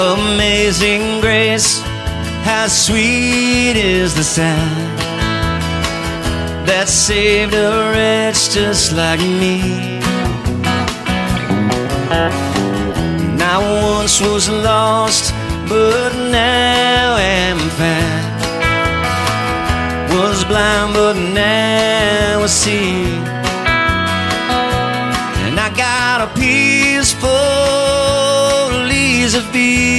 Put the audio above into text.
Amazing grace, how sweet is the sound that saved a wretch just like me. And I once was lost, but now am found. Was blind, but now I see. And I got a peaceful ease of being.